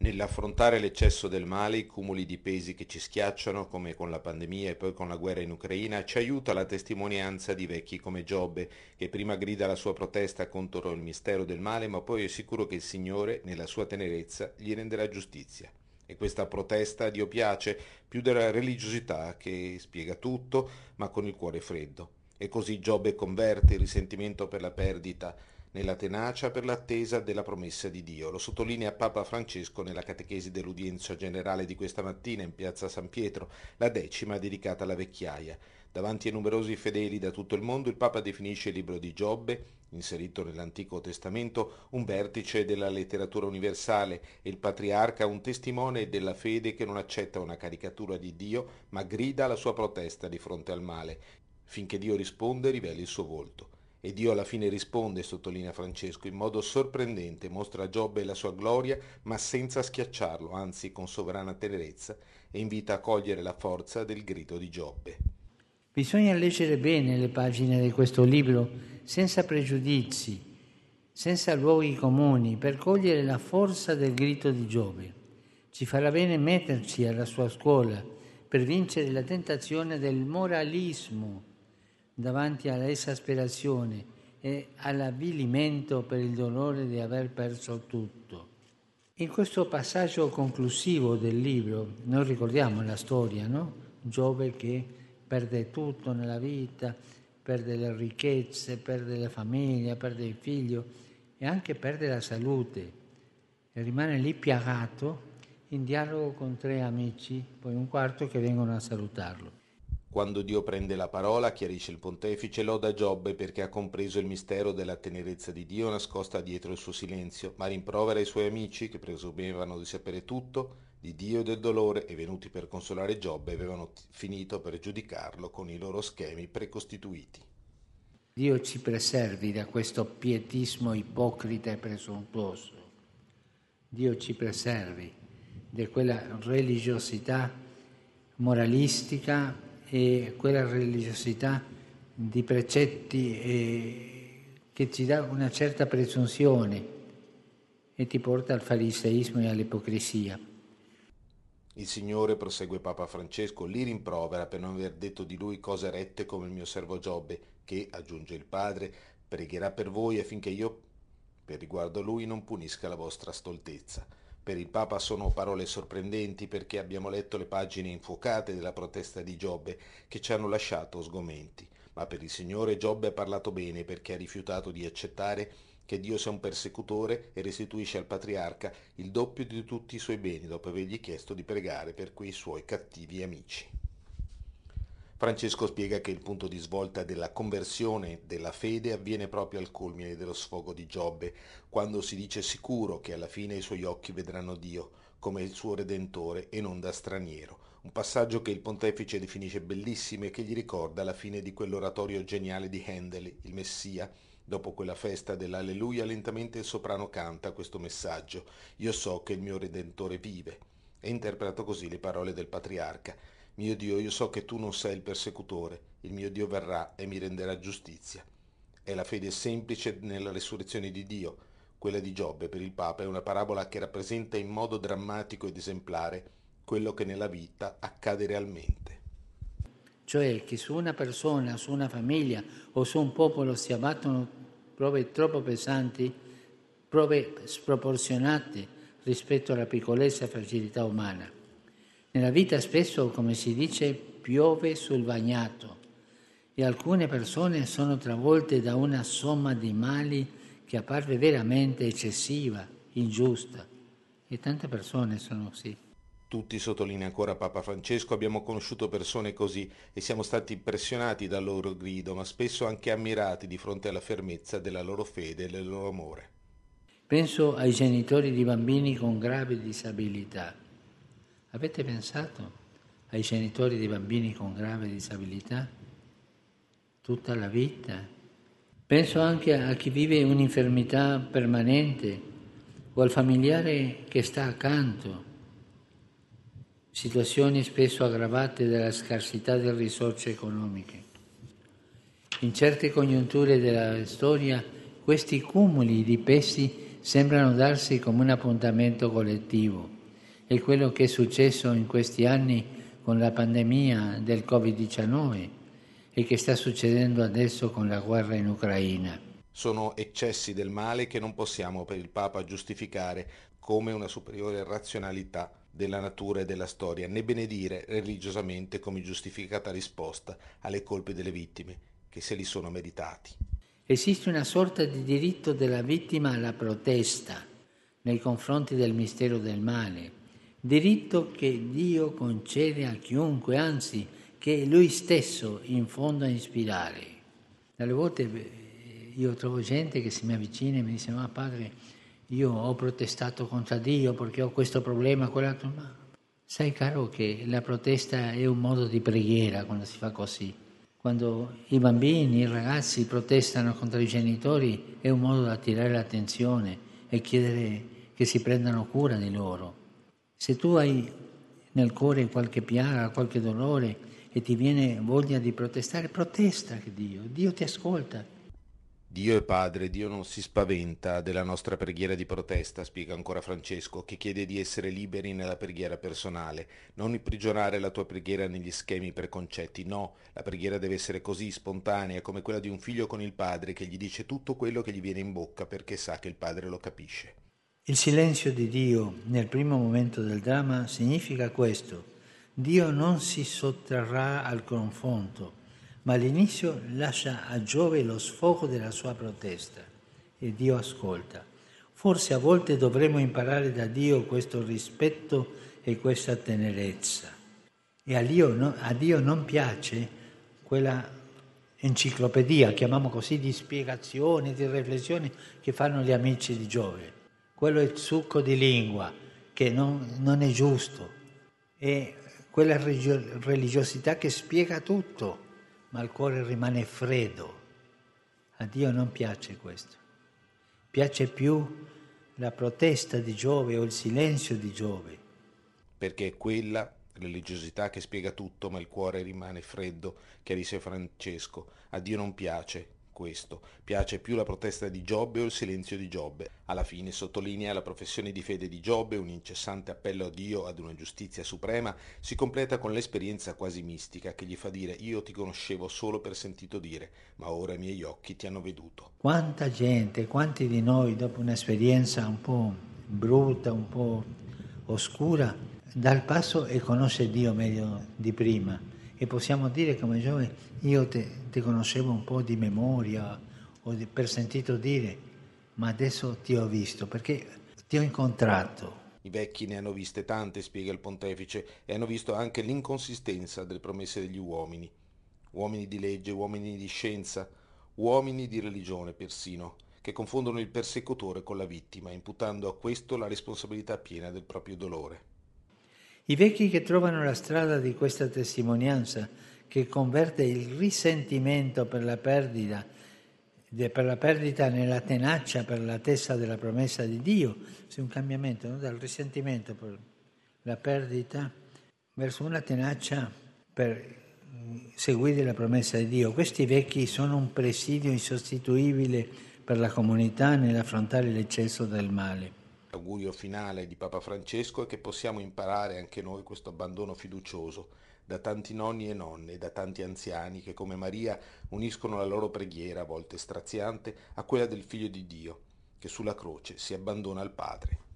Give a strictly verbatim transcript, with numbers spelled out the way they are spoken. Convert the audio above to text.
Nell'affrontare l'eccesso del male, i cumuli di pesi che ci schiacciano, come con la pandemia e poi con la guerra in Ucraina, ci aiuta la testimonianza di vecchi come Giobbe, che prima grida la sua protesta contro il mistero del male, ma poi è sicuro che il Signore, nella sua tenerezza, gli renderà giustizia. E questa protesta a Dio piace più della religiosità che spiega tutto, ma con il cuore freddo. E così Giobbe converte il risentimento per la perdita nella tenacia per l'attesa della promessa di Dio. Lo sottolinea Papa Francesco nella catechesi dell'udienza generale di questa mattina in piazza San Pietro, la decima dedicata alla vecchiaia. Davanti ai numerosi fedeli da tutto il mondo, il Papa definisce il libro di Giobbe, inserito nell'Antico Testamento, un vertice della letteratura universale e il patriarca un testimone della fede che non accetta una caricatura di Dio, ma grida la sua protesta di fronte al male, finché Dio risponde e riveli il suo volto. E Dio alla fine risponde, sottolinea Francesco, in modo sorprendente, mostra a Giobbe la sua gloria, ma senza schiacciarlo, anzi con sovrana tenerezza, e invita a cogliere la forza del grido di Giobbe. Bisogna leggere bene le pagine di questo libro, senza pregiudizi, senza luoghi comuni, per cogliere la forza del grido di Giobbe. Ci farà bene metterci alla sua scuola, per vincere la tentazione del moralismo, davanti all'esasperazione e all'avvilimento per il dolore di aver perso tutto. In questo passaggio conclusivo del libro, noi ricordiamo la storia, no? Giobbe che perde tutto nella vita, perde le ricchezze, perde la famiglia, perde il figlio e anche perde la salute e rimane lì piagato in dialogo con tre amici, poi un quarto che vengono a salutarlo. Quando Dio prende la parola, chiarisce il pontefice, loda Giobbe perché ha compreso il mistero della tenerezza di Dio nascosta dietro il suo silenzio, ma rimprovera i suoi amici che presumevano di sapere tutto di Dio e del dolore e venuti per consolare Giobbe avevano t- finito per giudicarlo con i loro schemi precostituiti. Dio ci preservi da questo pietismo ipocrita e presuntuoso. Dio ci preservi da quella religiosità moralistica e quella religiosità di precetti eh, che ci dà una certa presunzione e ti porta al fariseismo e all'ipocrisia. Il Signore, prosegue Papa Francesco, li rimprovera per non aver detto di lui cose rette come il mio servo Giobbe, che, aggiunge il Padre, pregherà per voi affinché io, per riguardo a lui, non punisca la vostra stoltezza. Per il Papa sono parole sorprendenti perché abbiamo letto le pagine infuocate della protesta di Giobbe che ci hanno lasciato sgomenti, ma per il Signore Giobbe ha parlato bene perché ha rifiutato di accettare che Dio sia un persecutore e restituisce al patriarca il doppio di tutti i suoi beni dopo avergli chiesto di pregare per quei suoi cattivi amici. Francesco spiega che il punto di svolta della conversione della fede avviene proprio al culmine dello sfogo di Giobbe, quando si dice sicuro che alla fine i suoi occhi vedranno Dio come il suo Redentore e non da straniero. Un passaggio che il pontefice definisce bellissimo e che gli ricorda la fine di quell'oratorio geniale di Handel, il Messia. Dopo quella festa dell'Alleluia, lentamente il soprano canta questo messaggio: Io so che il mio Redentore vive. E interpreta così le parole del patriarca: Mio Dio, io so che tu non sei il persecutore, il mio Dio verrà e mi renderà giustizia. È la fede semplice nella resurrezione di Dio. Quella di Giobbe per il Papa è una parabola che rappresenta in modo drammatico ed esemplare quello che nella vita accade realmente. Cioè che su una persona, su una famiglia o su un popolo si abbattono prove troppo pesanti, prove sproporzionate rispetto alla piccolezza e fragilità umana. Nella vita spesso, come si dice, piove sul bagnato e alcune persone sono travolte da una somma di mali che apparve veramente eccessiva, ingiusta. E tante persone sono così. Tutti, sottolinea ancora Papa Francesco, abbiamo conosciuto persone così e siamo stati impressionati dal loro grido, ma spesso anche ammirati di fronte alla fermezza della loro fede e del loro amore. Penso ai genitori di bambini con gravi disabilità. Avete pensato ai genitori di bambini con grave disabilità? Tutta la vita. Penso anche a chi vive un'infermità permanente o al familiare che sta accanto. Situazioni spesso aggravate dalla scarsità delle risorse economiche. In certe congiunture della storia, questi cumuli di pesi sembrano darsi come un appuntamento collettivo. è quello che è successo in questi anni con la pandemia del covid diciannove e che sta succedendo adesso con la guerra in Ucraina. Sono eccessi del male che non possiamo per il Papa giustificare come una superiore razionalità della natura e della storia, né benedire religiosamente come giustificata risposta alle colpe delle vittime, che se li sono meritati. Esiste una sorta di diritto della vittima alla protesta nei confronti del mistero del male, diritto che Dio concede a chiunque, anzi che è Lui stesso in fondo a ispirare. Dalle volte io trovo gente che si mi avvicina e mi dice: ma padre, io ho protestato contro Dio perché ho questo problema, quell'altro. Ma sai caro che la protesta è un modo di preghiera quando si fa così. Quando i bambini, i ragazzi protestano contro i genitori è un modo da attirare l'attenzione e chiedere che si prendano cura di loro. Se tu hai nel cuore qualche piaga, qualche dolore e ti viene voglia di protestare, protesta che Dio, Dio ti ascolta. Dio è Padre, Dio non si spaventa della nostra preghiera di protesta, spiega ancora Francesco, che chiede di essere liberi nella preghiera personale, non imprigionare la tua preghiera negli schemi preconcetti, no, la preghiera deve essere così spontanea come quella di un figlio con il padre che gli dice tutto quello che gli viene in bocca perché sa che il padre lo capisce. Il silenzio di Dio nel primo momento del dramma significa questo: Dio non si sottrarrà al confronto, ma all'inizio lascia a Giove lo sfogo della sua protesta e Dio ascolta. Forse a volte dovremmo imparare da Dio questo rispetto e questa tenerezza. E a Dio, no, a Dio non piace quella enciclopedia, chiamiamo così, di spiegazioni, di riflessioni che fanno gli amici di Giove. Quello è il succo di lingua, che non, non è giusto. È quella religiosità che spiega tutto, ma il cuore rimane freddo. A Dio non piace questo. Piace più la protesta di Giove o il silenzio di Giove. Perché è quella religiosità che spiega tutto, ma il cuore rimane freddo, chiarisce Francesco. A Dio non piace questo, piace più la protesta di Giobbe o il silenzio di Giobbe. Alla fine sottolinea la professione di fede di Giobbe, un incessante appello a Dio ad una giustizia suprema, si completa con l'esperienza quasi mistica che gli fa dire: io ti conoscevo solo per sentito dire, ma ora i miei occhi ti hanno veduto. Quanta gente, quanti di noi dopo un'esperienza un po' brutta, un po' oscura, dà il passo e conosce Dio meglio di prima. E possiamo dire come Giove: io te, te conoscevo un po' di memoria o di, per sentito dire, ma adesso ti ho visto perché ti ho incontrato. I vecchi ne hanno viste tante, spiega il pontefice, e hanno visto anche l'inconsistenza delle promesse degli uomini. Uomini di legge, uomini di scienza, uomini di religione persino, che confondono il persecutore con la vittima, imputando a questo la responsabilità piena del proprio dolore. I vecchi che trovano la strada di questa testimonianza, che converte il risentimento per la perdita, per la perdita nella tenacia per l'attesa della promessa di Dio, c'è un cambiamento, no? Dal risentimento per la perdita verso una tenacia per seguire la promessa di Dio. Questi vecchi sono un presidio insostituibile per la comunità nell'affrontare l'eccesso del male. L'augurio finale di Papa Francesco è che possiamo imparare anche noi questo abbandono fiducioso da tanti nonni e nonne, da tanti anziani che come Maria uniscono la loro preghiera, a volte straziante, a quella del Figlio di Dio, che sulla croce si abbandona al Padre.